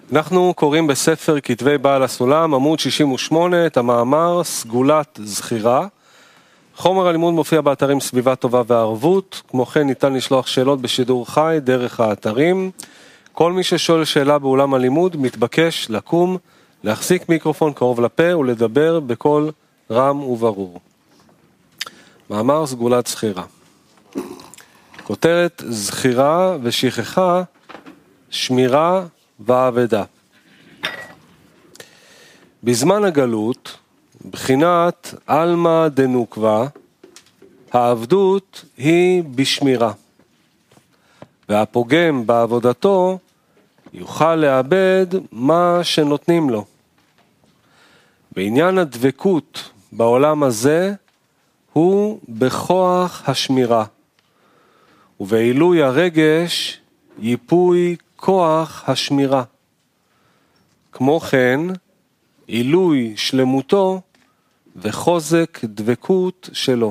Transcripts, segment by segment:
אנחנו קוראים בספר כתבי בעל הסולם, עמוד 68, את המאמר סגולת זכירה. חומר הלימוד מופיע באתרים סביבה טובה וערבות, כמו כן ניתן לשלוח שאלות בשידור חי דרך האתרים. כל מי ששואל שאלה באולם הלימוד מתבקש לקום, להחזיק מיקרופון קרוב לפה ולדבר בקול רם וברור. מאמר סגולת זכירה. כותרת זכירה ושכחה, שמירה ועבדה. בזמן הגלות, בחינת אלמה דנוקבה, העבדות היא בשמירה. והפוגם בעבודתו יוכל לאבד מה שנותנים לו. בעניין הדבקות בעולם הזה הוא בכוח השמירה. ובעילוי הרגש ייפוי כוח השמירה. כמו כן, עילוי שלמותו וחוזק דבקות שלו.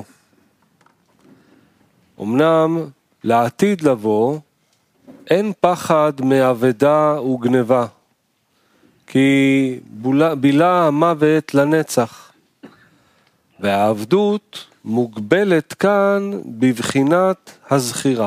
אמנם לעתיד לבוא אין פחד מעבדה וגנבה, כי בילה המוות לנצח, והעבדות מוגבלת כאן בבחינת הזכירה.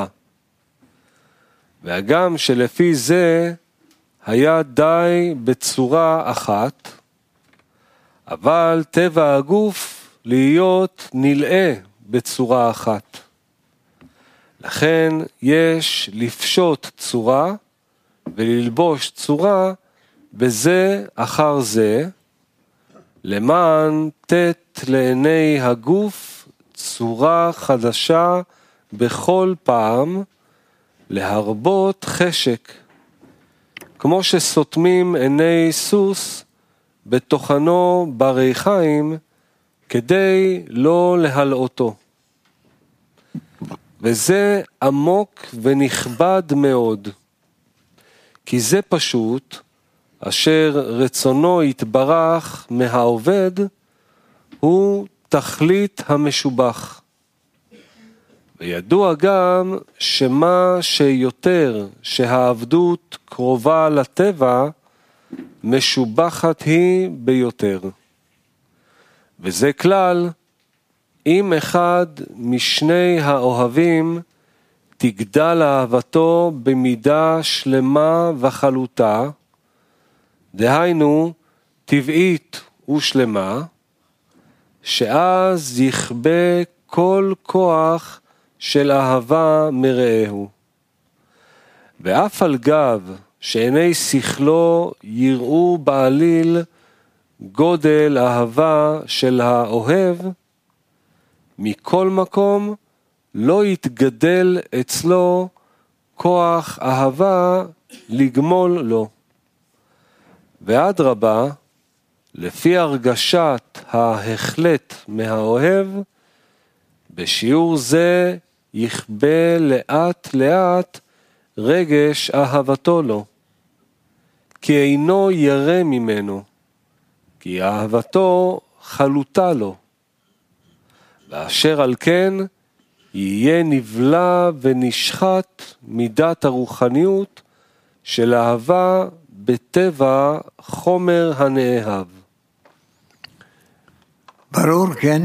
והגם שלפי זה היה די בצורה אחת, אבל טבע הגוף להיות נלאה בצורה אחת. לכן יש לפשוט צורה וללבוש צורה בזה אחר זה, למען תת לעיני הגוף צורה חדשה בכל פעם, להרבות חשק, כמו שסותמים עיני סוס בתוכנו ברי חיים, כדי לא להלאותו. וזה עמוק ונכבד מאוד, כי זה פשוט, אשר רצונו יתברך מהעובד, הוא תכלית המשובח. וידוע גם שמה שיותר שהעבדות קרובה לטבע, משובחת היא ביותר. וזה כלל, אם אחד משני האוהבים תגדל אהבתו במידה שלמה וחלוטה, דהיינו טבעית ושלמה, שאז יכבה כל כוח של אהבה מרעהו. ואף על גב שעיני שכלו יראו בעליל גודל אהבה של האוהב, מכל מקום לא יתגדל אצלו כוח אהבה לגמול לו. ואדרבה, לפי הרגשת ההחלט מהאוהב, בשיעור זה יכבה לאט לאט רגש אהבתו לו, כי אינו ירא ממנו, כי אהבתו חלוטה לו. ואשר על כן יהיה נבלע ונשחט מידת הרוחניות של אהבה בטבע חומר הנאהב. ברור, כן?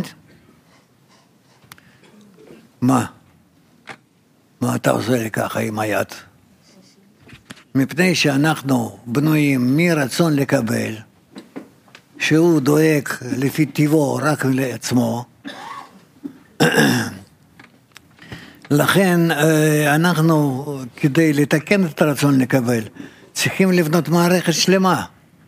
מה אתה עושה לי ככה עם היד? מפני שאנחנו בנויים מרצון לקבל, שהוא דואג לפי טבעו רק לעצמו, לכן אנחנו, כדי לתקן את הרצון לקבל, צריכים לבנות מערכת שלמה,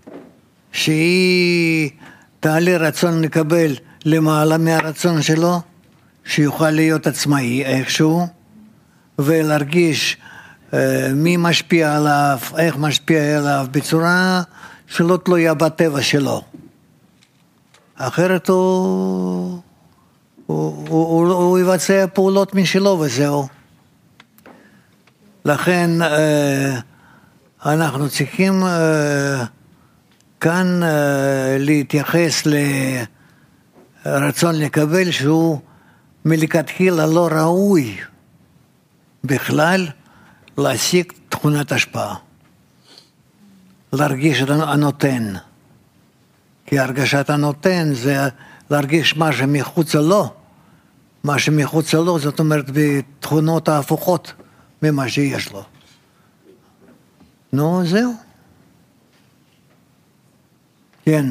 שהיא תעלה רצון לקבל למעלה מהרצון שלו, שיוכל להיות עצמאי איכשהו, ולהרגיש מי משפיע עליו, איך משפיע עליו, בצורה שלא תלויה בטבע שלו. אחרת הוא יבצע פעולות משלו וזהו. לכן אנחנו צריכים כאן להתייחס לרצון לקבל שהוא מלכתחילה לא ראוי בכלל להשיג תכונת השפעה. להרגיש את הנותן. כי הרגשת הנותן זה להרגיש מה שמחוץ לו. מה שמחוץ לו, זאת אומרת, בתכונות ההפוכות ממה שיש לו. נו, זהו. כן.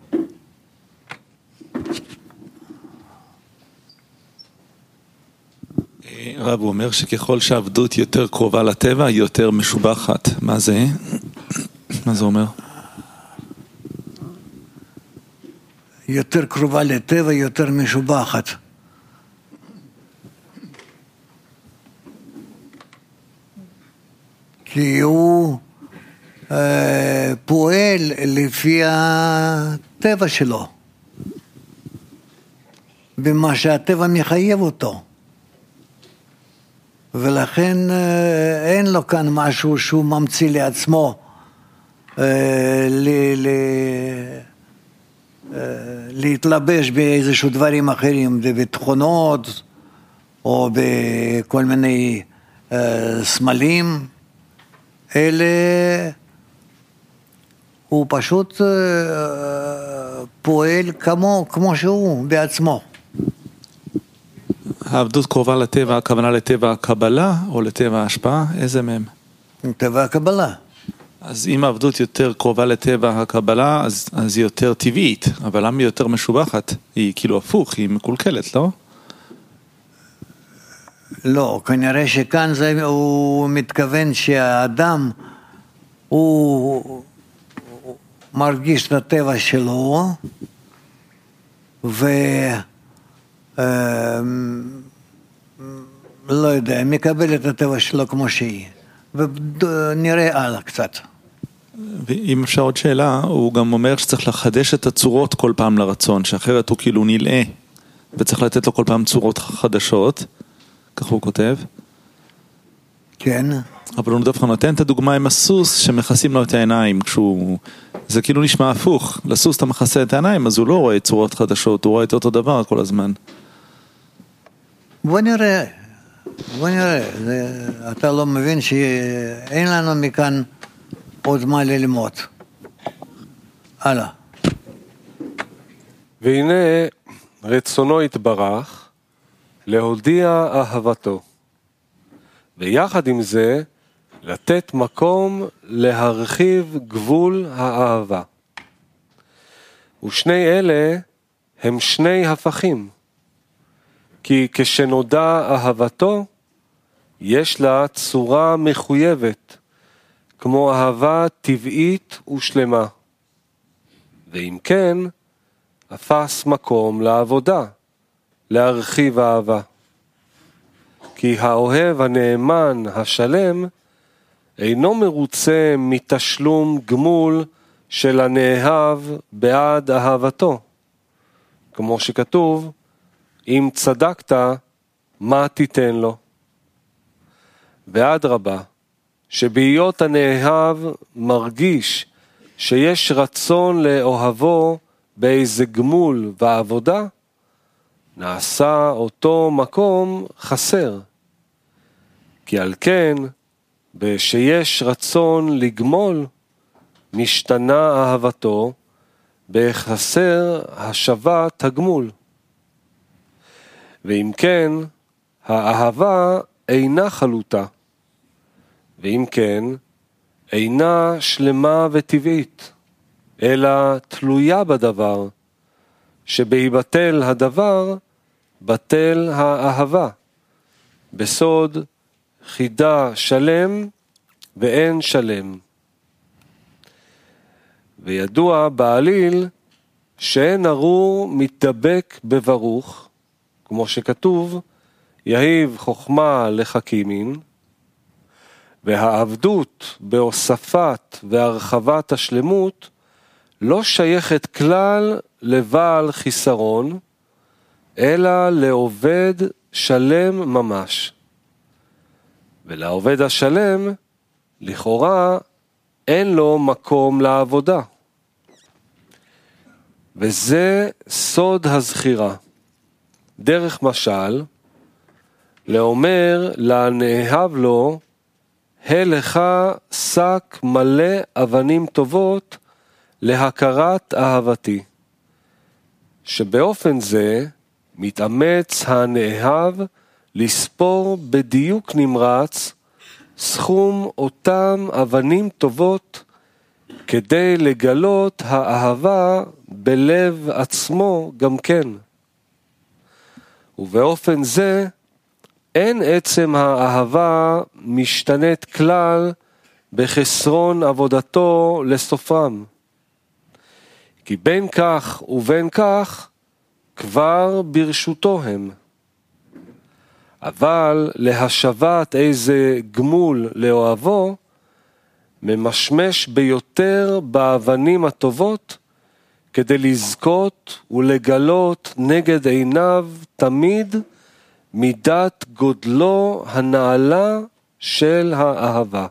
רב, הוא אומר שככל שהעבדות יותר קרובה לטבע, היא יותר משובחת. מה זה? מה זה אומר? יותר קרובה לטבע, יותר משובחת. כי הוא פועל לפי הטבע שלו, במה שהטבע מחייב אותו. ולכן אין לו כאן משהו שהוא ממציא לעצמו להתלבש באיזשהו דברים אחרים, בתכונות או בכל מיני סמלים, אלא הוא פשוט פועל כמו שהוא בעצמו. העבדות קרובה לטבע, הכוונה לטבע הקבלה או לטבע ההשפעה? איזה מהם? טבע הקבלה. אז אם העבדות יותר קרובה לטבע הקבלה, אז היא יותר טבעית, אבל למה היא יותר משובחת? היא כאילו הפוך, היא מקולקלת, לא? לא, כנראה שכאן הוא מתכוון שהאדם הוא מרגיש את הטבע שלו לא יודע, מקבל את הטבע שלו כמו שהיא, ונראה הלאה קצת. ואם אפשר עוד שאלה, הוא גם אומר שצריך לחדש את הצורות כל פעם לרצון, שאחרת הוא כאילו נלאה, וצריך לתת לו כל פעם צורות חדשות, כך הוא כותב. כן. אבל הוא דווקא נותן את הדוגמה עם הסוס שמכסים לו את העיניים, זה כאילו נשמע הפוך, לסוס אתה מכסה את העיניים, אז הוא לא רואה צורות חדשות, הוא רואה את אותו דבר כל הזמן. בוא נראה, אתה לא מבין שאין לנו מכאן עוד מה ללמוד. הלאה. והנה רצונו התברך להודיע אהבתו, ויחד עם זה לתת מקום להרחיב גבול האהבה. ושני אלה הם שני הפכים, כי כשנודע אהבתו יש לה צורה מחויבת, כמו אהבה טבעית ושלמה. ואם כן, אפס מקום לעבודה, להרחיב אהבה. כי האוהב הנאמן השלם אינו מרוצה מתשלום גמול של הנאהב בעד אהבתו. כמו שכתוב, אם צדקת, מה תיתן לו? ואדרבה, שבהיות הנאהב מרגיש שיש רצון לאוהבו באיזה גמול ועבודה, נעשה אותו מקום חסר. כי על כן, בשיש רצון לגמול, משתנה אהבתו בחסר השבת הגמול. ואם כן, האהבה אינה חלוטה, ואם כן, אינה שלמה וטבעית, אלא תלויה בדבר, שבהיבטל הדבר, בטל האהבה, בסוד חידה שלם ואין שלם. וידוע בעליל שאין ארור מתדבק בברוך, כמו שכתוב, יהיב חוכמה לחכימין, והעבדות בהוספת והרחבת השלמות לא שייכת כלל לבעל חיסרון, אלא לעובד שלם ממש. ולעובד השלם, לכאורה, אין לו מקום לעבודה. וזה סוד הזכירה. דרך משל, לאומר לנאהב לו, הלך שק מלא אבנים טובות להכרת אהבתי, שבאופן זה מתאמץ הנאהב לספור בדיוק נמרץ סכום אותם אבנים טובות כדי לגלות האהבה בלב עצמו גם כן. ובאופן זה אין עצם האהבה משתנית כלל בחסרון עבודתו לסופרם. כי בין כך ובין כך כבר ברשותו הם. אבל להשבת איזה גמול לאוהבו, ממשמש ביותר באבנים הטובות, כדי לזכות ולגלות נגד עיניו תמיד מידת גודלו הנעלה של האהבה.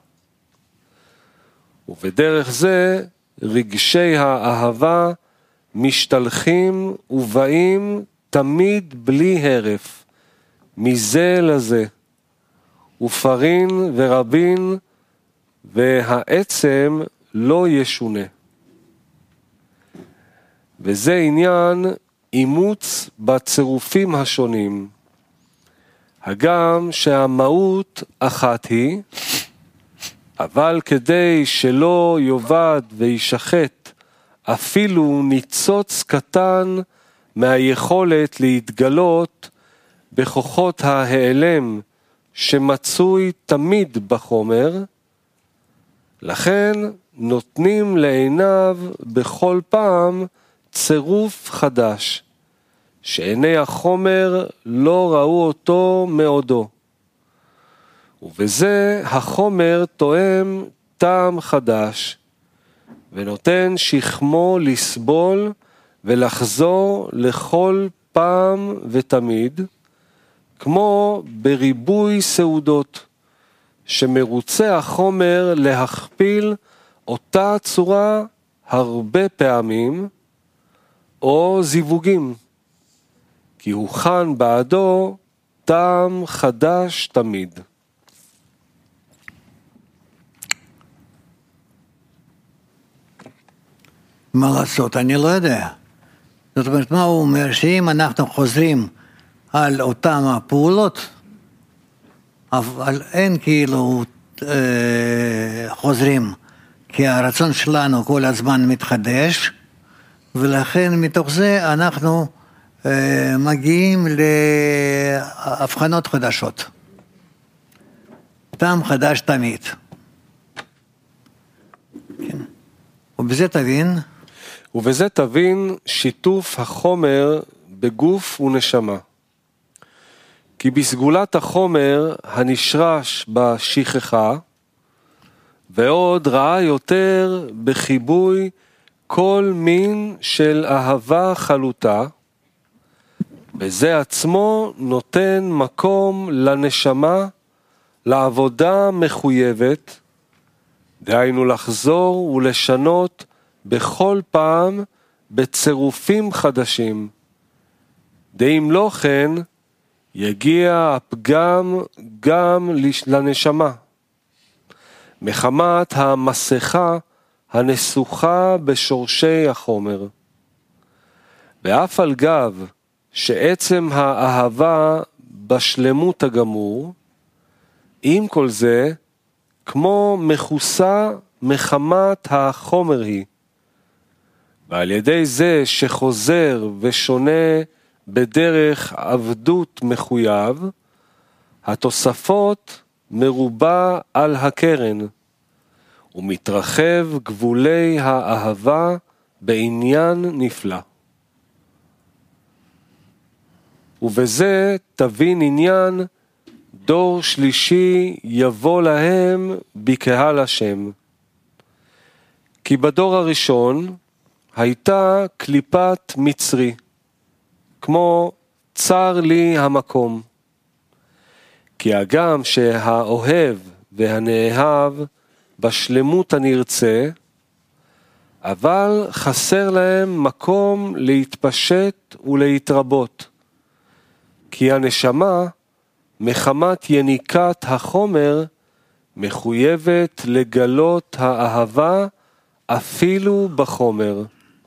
ובדרך זה רגשי האהבה משתלחים ובאים תמיד בלי הרף, מזה לזה, ופרין ורבין, והעצם לא ישונה. וזה עניין אימוץ בצירופים השונים, הגם שהמהות אחת היא, אבל כדי שלא יובד וישחט אפילו ניצוץ קטן מהיכולת להתגלות בכוחות ההיעלם שמצוי תמיד בחומר, לכן נותנים לעיניו בכל פעם צירוף חדש, שעיני החומר לא ראו אותו מעודו. ובזה החומר תואם טעם חדש, ונותן שכמו לסבול ולחזור לכל פעם ותמיד, כמו בריבוי סעודות, שמרוצה החומר להכפיל אותה צורה הרבה פעמים, או זיווגים, כי הוכן בעדו טעם חדש תמיד. מה לעשות? אני לא יודע. זאת אומרת, מה הוא אומר? שאם אנחנו חוזרים על אותם הפעולות, אבל אין כאילו חוזרים, כי הרצון שלנו כל הזמן מתחדש, ולכן מתוך זה אנחנו מגיעים להבחנות חדשות. טעם חדש תמיד. כן. ובזה תבין שיתוף החומר בגוף ונשמה. כי בסגולת החומר הנשרש בשכחה, ועוד ראה יותר בחיבוי כל מין של אהבה חלוטה, וזה עצמו נותן מקום לנשמה לעבודה מחויבת, דהיינו לחזור ולשנות בכל פעם בצירופים חדשים. דאם לא כן, יגיע הפגם גם לנשמה, מחמת המסכה הנסוכה בשורשי החומר. ואף על גב שעצם האהבה בשלמות הגמור, עם כל זה, כמו מכוסה מחמת החומר היא, ועל ידי זה שחוזר ושונה בדרך עבדות מחויב, התוספות מרובה על הקרן, ומתרחב גבולי האהבה בעניין נפלא. ובזה תבין עניין דור שלישי יבוא להם בקהל השם. כי בדור הראשון הייתה קליפת מצרי, כמו צר לי המקום. כי הגם שהאוהב והנאהב בשלמות הנרצה, אבל חסר להם מקום להתפשט ולהתרבות. כי הנשמה, מחמת יניקת החומר, מחויבת לגלות האהבה אפילו בחומר.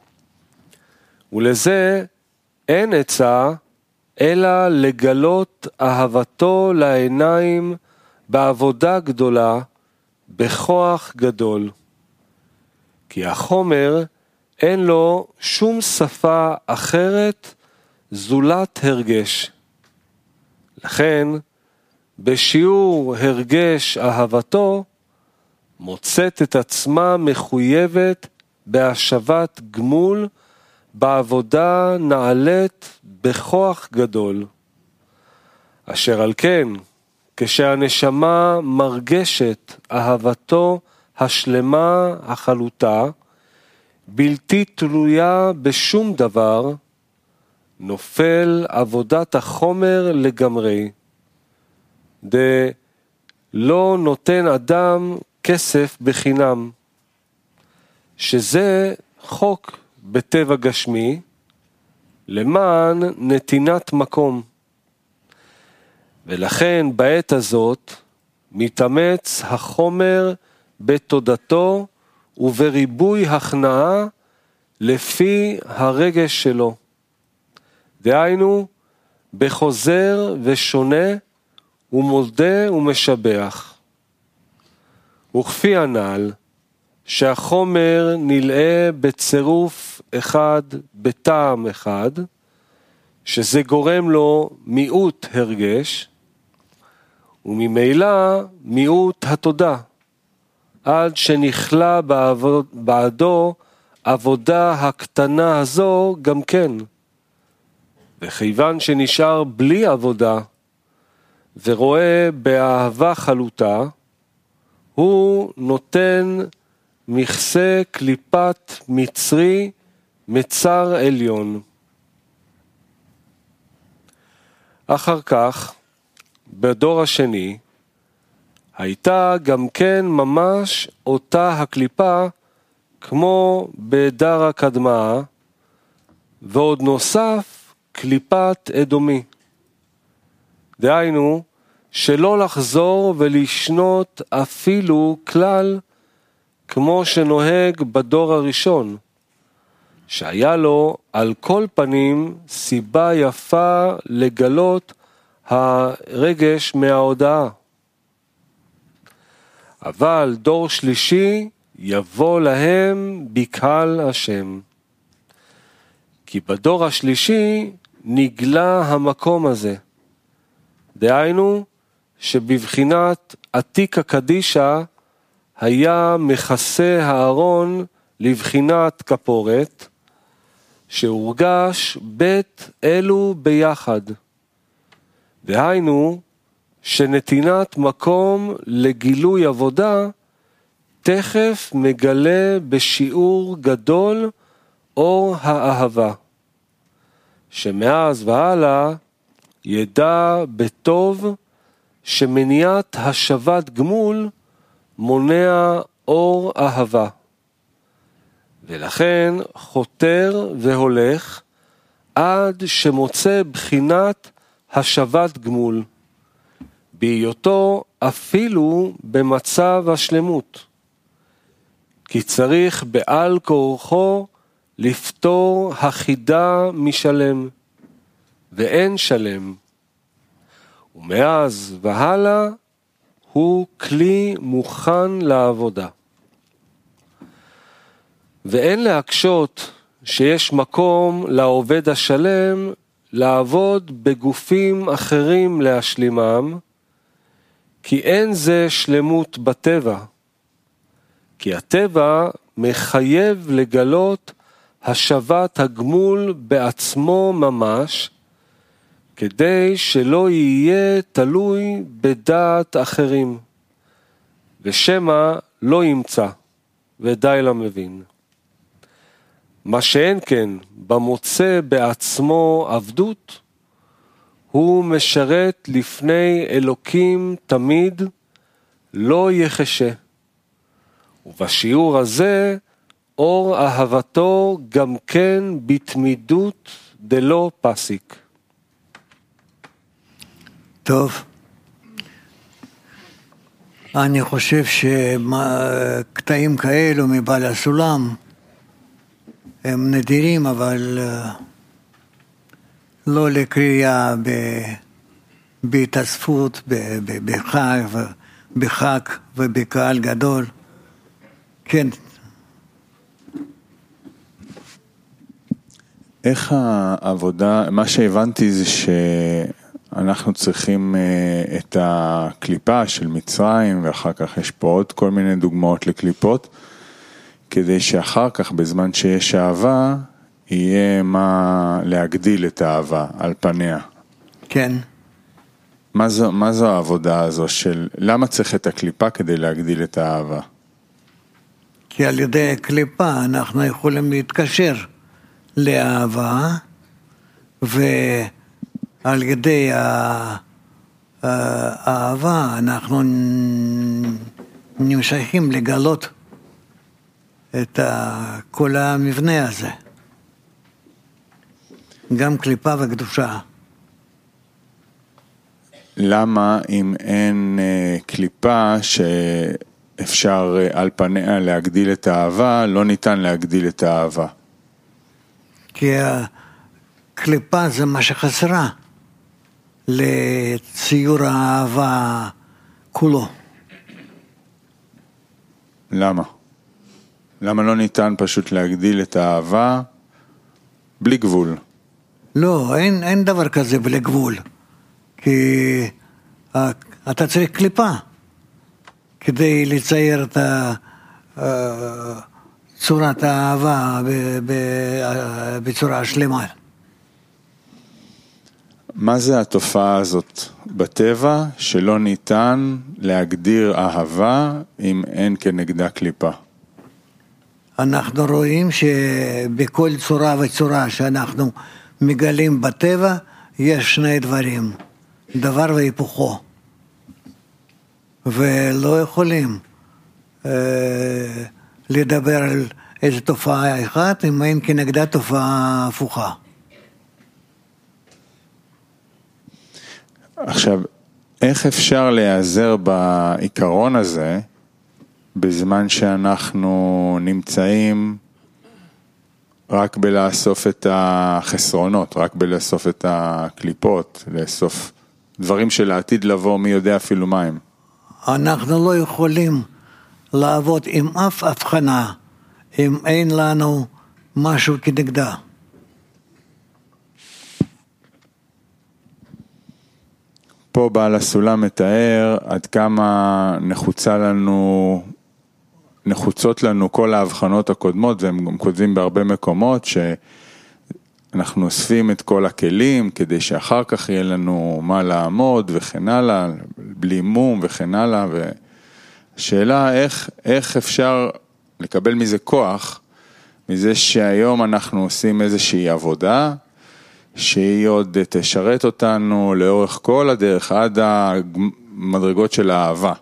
ולזה אין עצה אלא לגלות אהבתו לעיניים בעבודה גדולה, בכוח גדול. כי החומר אין לו שום שפה אחרת זולת הרגש. לכן, בשיעור הרגש אהבתו, מוצאת את עצמה מחויבת בהשבת גמול, בעבודה נעלית בכוח גדול. אשר על כן, כשהנשמה מרגשת אהבתו השלמה החלוטה, בלתי תלויה בשום דבר, נופל עבודת החומר לגמרי. לא נותן אדם כסף בחינם, שזה חוק בטבע גשמי, למען נתינת מקום. ולכן בעת הזאת מתאמץ החומר בתודתו ובריבוי הכנעה לפי הרגש שלו. דהיינו, בחוזר ושונה ומודה ומשבח. וכפי הנ"ל, שהחומר נלאה בצירוף אחד בטעם אחד, שזה גורם לו מיעוט הרגש, וממילא מיעוט התודה, עד שנכלה בעדו עבודה הקטנה הזו גם כן. וכיוון שנשאר בלי עבודה, ורואה באהבה חלוטה, הוא נותן מכסה קליפת מצרי מצר עליון. אחר כך, בדור השני, הייתה גם כן ממש אותה הקליפה כמו בדר הקדמה, ועוד נוסף קליפת אדומי. דהיינו, שלא לחזור ולשנות אפילו כלל כמו שנוהג בדור הראשון, שהיה לו על כל פנים סיבה יפה לגלות הרגש מההודעה. אבל דור שלישי יבוא להם בקהל השם. כי בדור השלישי נגלה המקום הזה. דהיינו שבבחינת עתיקה קדישה היה מכסה הארון לבחינת כפורת, שהורגש בית אלו ביחד. דהיינו שנתינת מקום לגילוי עבודה תכף מגלה בשיעור גדול אור האהבה, שמאז והלאה ידע בטוב שמניעת השבת גמול מונע אור אהבה, ולכן חותר והולך עד שמוצא בחינת השבת גמול, בהיותו אפילו במצב השלמות, כי צריך בעל כורחו לפתור החידה משלם, ואין שלם, ומאז והלאה הוא כלי מוכן לעבודה. ואין להקשות שיש מקום לעובד השלם לעבוד בגופים אחרים להשלימם, כי אין זה שלמות בטבע, כי הטבע מחייב לגלות השבת הגמול בעצמו ממש, כדי שלא יהיה תלוי בדעת אחרים, ושמא לא ימצא, ודי למבין. מה שאין כן במוצא בעצמו עבדות, הוא משרת לפני אלוקים תמיד, לא יחשה. ובשיעור הזה, אור אהבתו גם כן בתמידות דלא פסיק. טוב. אני חושב שקטעים כאלו מבעל הסולם הם נדירים, אבל לא לקריאה בהתאספות, בחג ובקהל גדול. כן. איך העבודה, מה שהבנתי זה שאנחנו צריכים את הקליפה של מצרים, ואחר כך יש פה עוד כל מיני דוגמאות לקליפות, כדי שאחר כך בזמן שיש אהבה, יהיה מה להגדיל את האהבה על פניה. כן. מה זו העבודה הזו של, למה צריך את הקליפה כדי להגדיל את האהבה? כי על ידי הקליפה אנחנו יכולים להתקשר לאהבה, ועל ידי האהבה אנחנו נמשכים לגלות את כל המבנה הזה. גם קליפה וקדושה. למה אם אין קליפה שאפשר על פניה להגדיל את האהבה, לא ניתן להגדיל את האהבה? כי הקליפה זה מה שחסרה לציור האהבה כולו. למה? למה לא ניתן פשוט להגדיל את האהבה בלי גבול? לא, אין דבר כזה בלי גבול. כי אתה צריך קליפה כדי לצייר את צורת האהבה בצורה שלמה. מה זה התופעה הזאת בטבע שלא ניתן להגדיר אהבה אם אין כנגדה קליפה? אנחנו רואים שבכל צורה וצורה שאנחנו מגלים בטבע יש שני דברים, דבר והיפוכו, ולא יכולים לדבר על איזו תופעה אחת אם אין כנגדה תופעה הפוכה. עכשיו, איך אפשר להיעזר בעיקרון הזה בזמן שאנחנו נמצאים רק בלאסוף את החסרונות, רק בלאסוף את הקליפות, לאסוף דברים של העתיד לבוא, מי יודע אפילו מה הם? אנחנו לא יכולים לעבוד עם אף הבחנה אם אין לנו משהו כנגדה. פה בעל הסולם מתאר עד כמה נחוצות לנו כל ההבחנות הקודמות, והם גם כותבים בהרבה מקומות שאנחנו אוספים את כל הכלים כדי שאחר כך יהיה לנו מה לעמוד וכן הלאה, בלי מום וכן הלאה, והשאלה איך אפשר לקבל מזה כוח, מזה שהיום אנחנו עושים איזושהי עבודה, שהיא עוד תשרת אותנו לאורך כל הדרך, עד המדרגות של האהבה.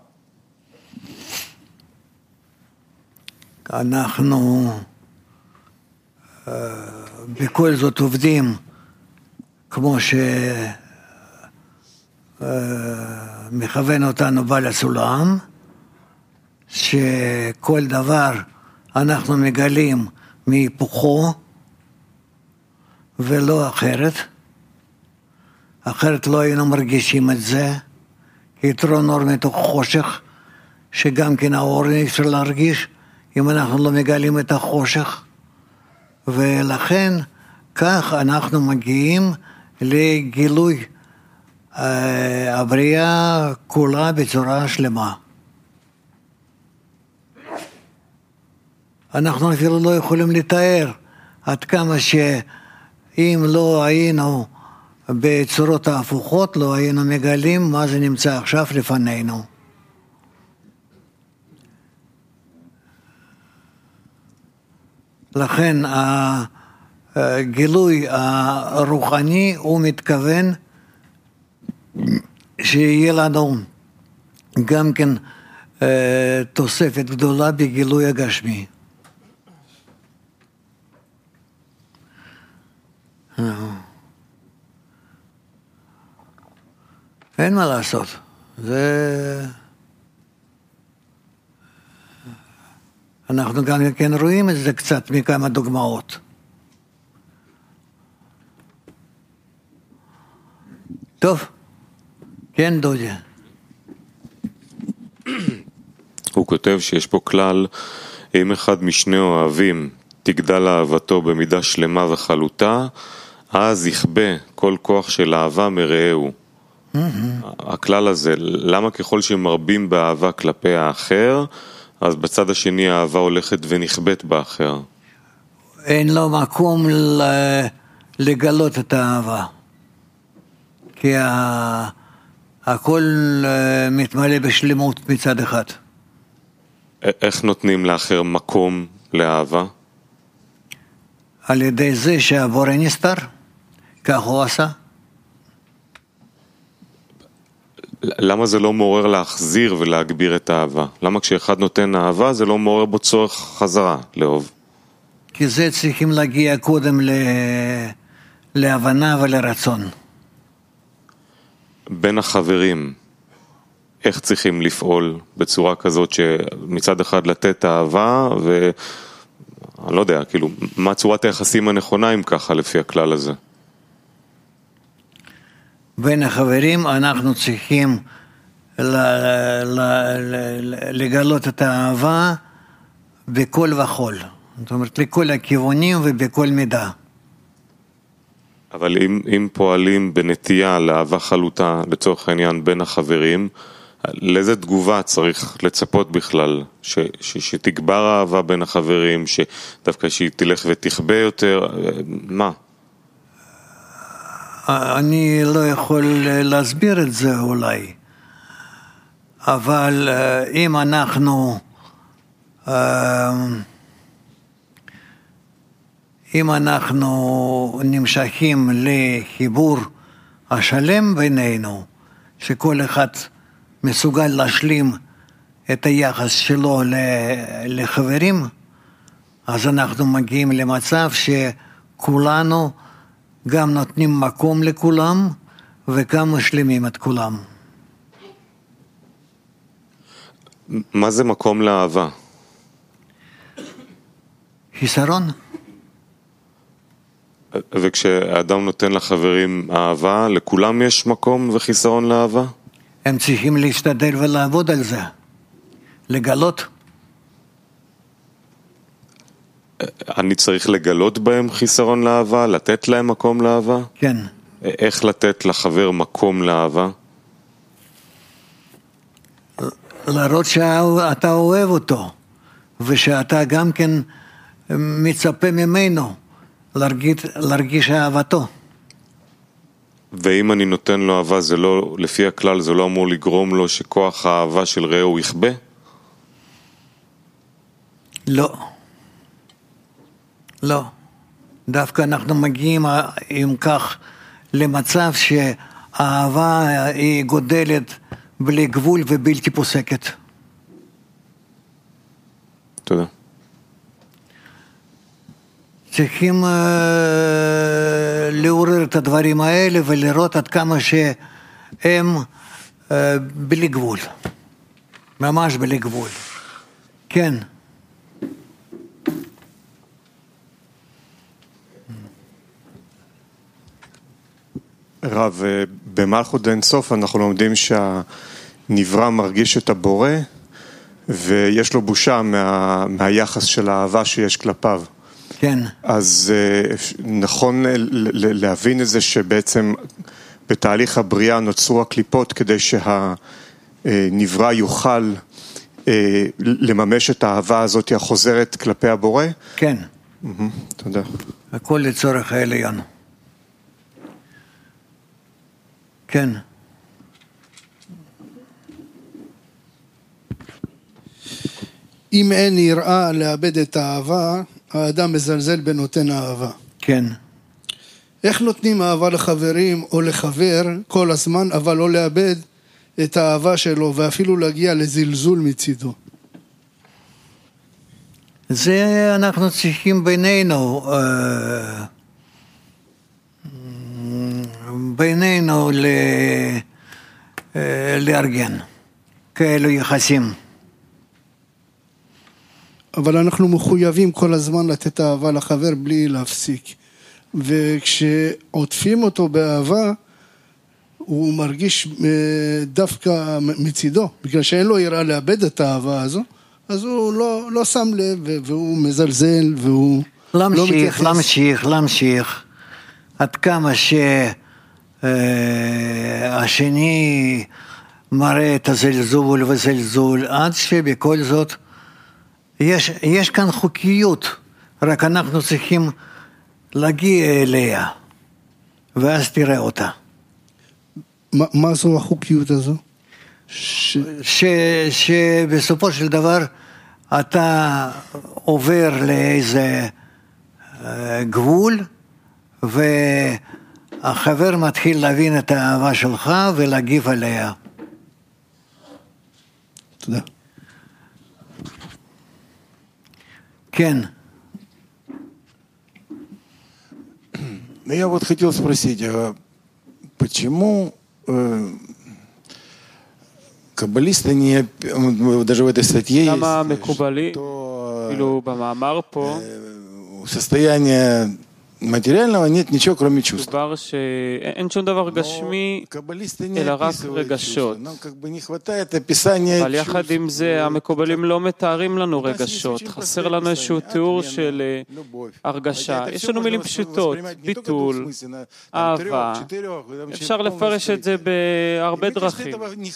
אנחנו בכל זאת עובדים כמו שמכוון אותנו בעל הסולם, שכל דבר אנחנו מגלים מהיפוכו ולא אחרת. אחרת לא היינו מרגישים את זה, יתרון אור מתוך חושך, שגם כן האור אי אפשר להרגיש אם אנחנו לא מגלים את החושך, ולכן כך אנחנו מגיעים לגילוי הבריאה כולה בצורה שלמה. אנחנו אפילו לא יכולים לתאר עד כמה שאם לא היינו בצורות ההפוכות, לא היינו מגלים מה זה נמצא עכשיו לפנינו. לכן הגילוי הרוחני הוא מתכוון שיהיה לנו גם כן תוספת גדולה בגילוי הגשמי. אין מה לעשות, זה אנחנו גם כן רואים את זה קצת מכמה דוגמאות. טוב, כן דודי. הוא כותב שיש פה כלל, אם אחד משני אוהבים תגדל אהבתו במידה שלמה וחלוטה, אז יכבה כל כוח של אהבה מרעהו. הכלל הזה, למה ככל שמרבים באהבה כלפי האחר, אז בצד השני האהבה הולכת ונכבט באחר? אין לו מקום לגלות את האהבה. כי הכל מתמלא בשלמות מצד אחד. איך נותנים לאחר מקום לאהבה? על ידי זה שהבורא נסתר, כך הוא עשה. למה זה לא מעורר להחזיר ולהגביר את האהבה? למה כשאחד נותן אהבה זה לא מעורר בו צורך חזרה לאהוב? כי זה צריכים להגיע קודם להבנה ולרצון. בין החברים, איך צריכים לפעול בצורה כזאת שמצד אחד לתת אהבה אני לא יודע, כאילו, מה צורת היחסים הנכונה אם ככה לפי הכלל הזה? בין החברים אנחנו צריכים לגלות את האהבה בכל וכל. זאת אומרת, לכל הכיוונים ובכל מידה. אבל אם פועלים בנטייה לאהבה חלוטה, לצורך העניין בין החברים, לאיזה תגובה צריך לצפות בכלל? שתגבר האהבה בין החברים, שדווקא שהיא תלך ותכבה יותר, מה? אני לא יכול להסביר את זה אולי, אבל אם אנחנו נמשכים לחיבור השלם בינינו, שכל אחד מסוגל להשלים את היחס שלו לחברים, אז אנחנו מגיעים למצב שכולנו גם נותנים מקום לכולם וגם משלימים את כולם. מה זה מקום לאהבה? חיסרון. וכשאדם נותן לחברים אהבה, לכולם יש מקום וחיסרון לאהבה? הם צריכים להשתדל ולעבוד על זה, לגלות. אני צריך לגלות בהם חיסרון לאהבה, לתת להם מקום לאהבה? כן. איך לתת לחבר מקום לאהבה? להראות שאתה אוהב אותו, ושאתה גם כן מצפה ממנו להרגיש אהבתו. ואם אני נותן לו אהבה, זה לא, לפי הכלל, זה לא אמור לגרום לו שכוח האהבה של רעהו יכבה? לא. לא. דווקא אנחנו מגיעים עם כך למצב שהאהבה היא גודלת בלי גבול ובלתי פוסקת. תודה. צריכים לעורר את הדברים האלה ולראות עד כמה שהם בלי גבול. ממש בלי גבול. כן. רב, במלכות אין סוף אנחנו לומדים שהנברא מרגיש את הבורא ויש לו בושה מהיחס של האהבה שיש כלפיו. כן. אז נכון להבין את זה שבעצם בתהליך הבריאה נוצרו הקליפות כדי שהנברא יוכל לממש את האהבה הזאת החוזרת כלפי הבורא? כן. תודה. הכל לצורך העליון. כן. אם אין יראה לאבד את האהבה, האדם מזלזל בנותן האהבה. כן. איך נותנים אהבה לחברים או לחבר כל הזמן, אבל לא לאבד את האהבה שלו, ואפילו להגיע לזלזול מצידו? זה אנחנו צריכים בינינו לארגן כאלו יחסים. אבל אנחנו מחויבים כל הזמן לתת אהבה לחבר בלי להפסיק. וכשעוטפים אותו באהבה, הוא מרגיש דווקא מצידו, בגלל שאין לו יראה לאבד את האהבה הזו, אז הוא לא שם לב, והוא מזלזל, והוא לא מתייחס. להמשיך, עד כמה שהשני מראה את הזלזול וזלזול, עד שבכל זאת, יש כאן חוקיות, רק אנחנו צריכים להגיע אליה, ואז תראה אותה. מה זו החוקיות הזו? שבסופו של דבר אתה עובר לאיזה גבול, והחבר מתחיל להבין את האהבה שלך ולהגיב עליה. תודה. כן. Я вот хотел спросить, почему каббалисты не, даже в этой статье есть, что состояние материального нет ничего, кроме чувств. אין שום דבר גשמי, אלא רק רגשות. אבל יחד עם זה, המקובלים לא מתארים לנו רגשות. חסר לנו איזשהו תיאור של הרגשה. יש לנו מילים פשוטות, ביטול, אהבה. אפשר לפרש את זה בהרבה דרכים.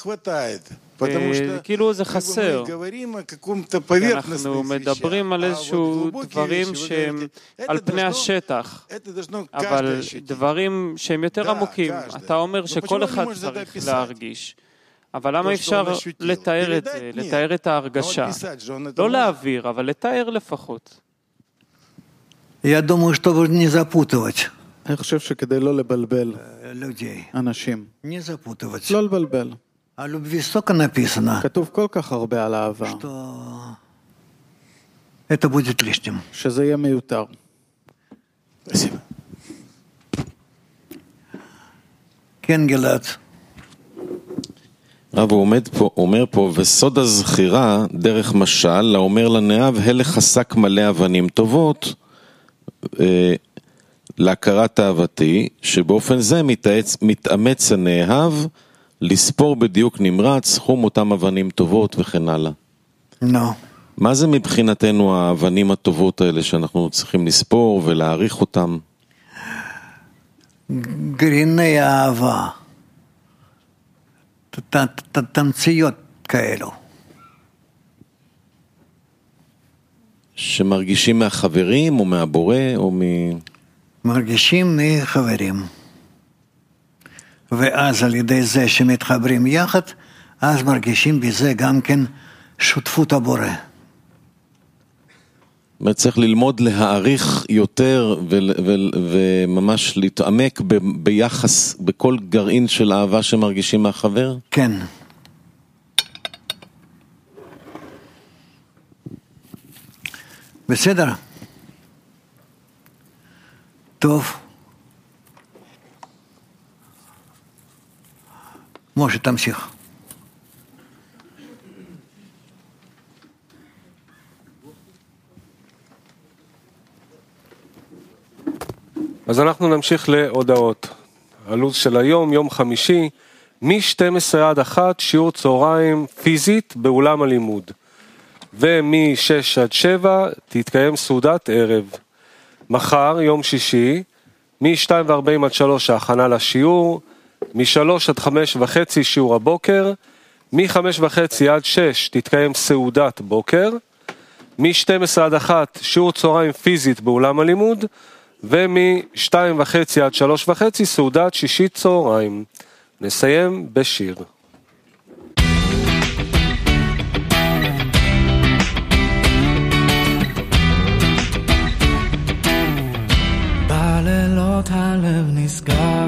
כאילו זה חסר. אנחנו מדברים על איזשהו דברים שהם על פני השטח, אבל דברים שהם יותר עמוקים. אתה אומר שכל אחד צריך להרגיש, אבל למה אפשר לתאר את זה, לתאר את ההרגשה? לא להעביר, אבל לתאר לפחות. Я думаю, чтобы не запутывать. אני חושב שכדי לא לבלבל אנשים. לא לבלבל. О любви столько написано, כתוב כל כך הרבה על אהבה, что это будет лишним. שזה יהיה מיותר. Спасибо. כן, גלעד. רב, הוא אומר פה, וסוד הזכירה דרך משל, לאומר לנאהב, הלך שק מלא אבנים טובות, להכרת אהבתי, שבאופן זה מתאמץ הנאהב, לספור בדיוק נמרץ, סכום אותם אבנים טובות וכן הלאה. לא. מה זה מבחינתנו האבנים הטובות האלה שאנחנו צריכים לספור ולהעריך אותם? גרעיני האהבה. תמציות כאלו. שמרגישים מהחברים או מהבורא או מרגישים מחברים. ואז על ידי זה שמתחברים יחד, אז מרגישים בזה גם כן שותפות הבורא. צריך ללמוד להעריך יותר וממש להתעמק ביחס, בכל גרעין של אהבה שמרגישים מהחבר? כן. בסדר. טוב. משה, תמשיך. אז אנחנו נמשיך להודעות. הלו"ז של היום, יום חמישי, מ-12 עד 1, שיעור צהריים פיזית באולם הלימוד. ומ-6 עד 7 תתקיים סעודת ערב. מחר, יום שישי, מ-2:40 עד 3 ההכנה לשיעור, מ-3 עד 5:30 שיעור הבוקר, מ-5:30 עד 6 תתקיים סעודת בוקר, מ-12 עד 1 שיעור צהריים פיזית באולם הלימוד, ומ-2:30 עד 3:30 סעודת שישית צהריים. נסיים בשיר. בלילות הלב נסגר,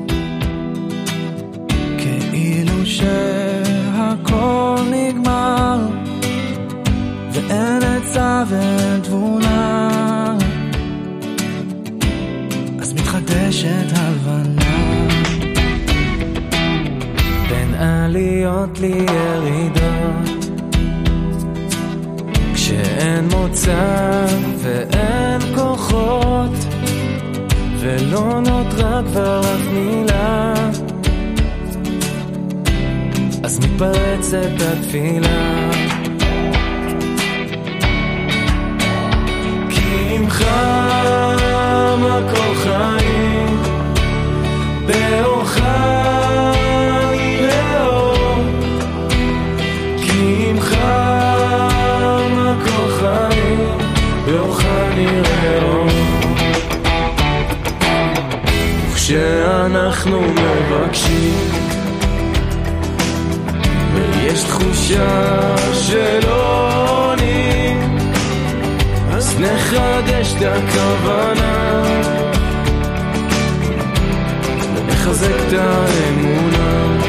כאילו שהכל נגמר, ואין עצה ואין תבונה, אז מתחדשת הלבנה, בין עליות לי ירידות, כשאין מוצא ואין כוחות ולא נותרה כבר אף מילה, אז מתפרצת התפילה. כי אם חם הכל חיים באורך נראה אור, כי אם חם הכל חיים באורך נראה אור. וכשאנחנו מבקשים ויש תחושה שלא עונים, אז נחדש את הכוונה ונחזק את האמונה.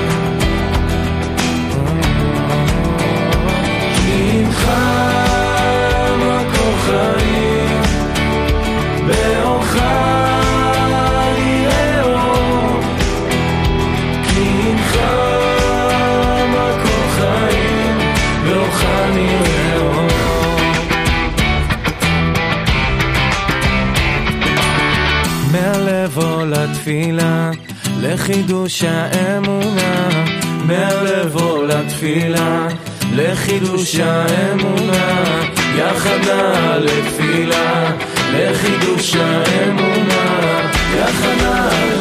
כי אם חם הכל חיים באורך נראה אור, כי אם חם הכל חיים באורך נראה אור. מהלב או לתפילה לחידוש האמונה, מהלב או לתפילה לחידוש האמונה, יחד לתפילה לחידוש האמונה, יחד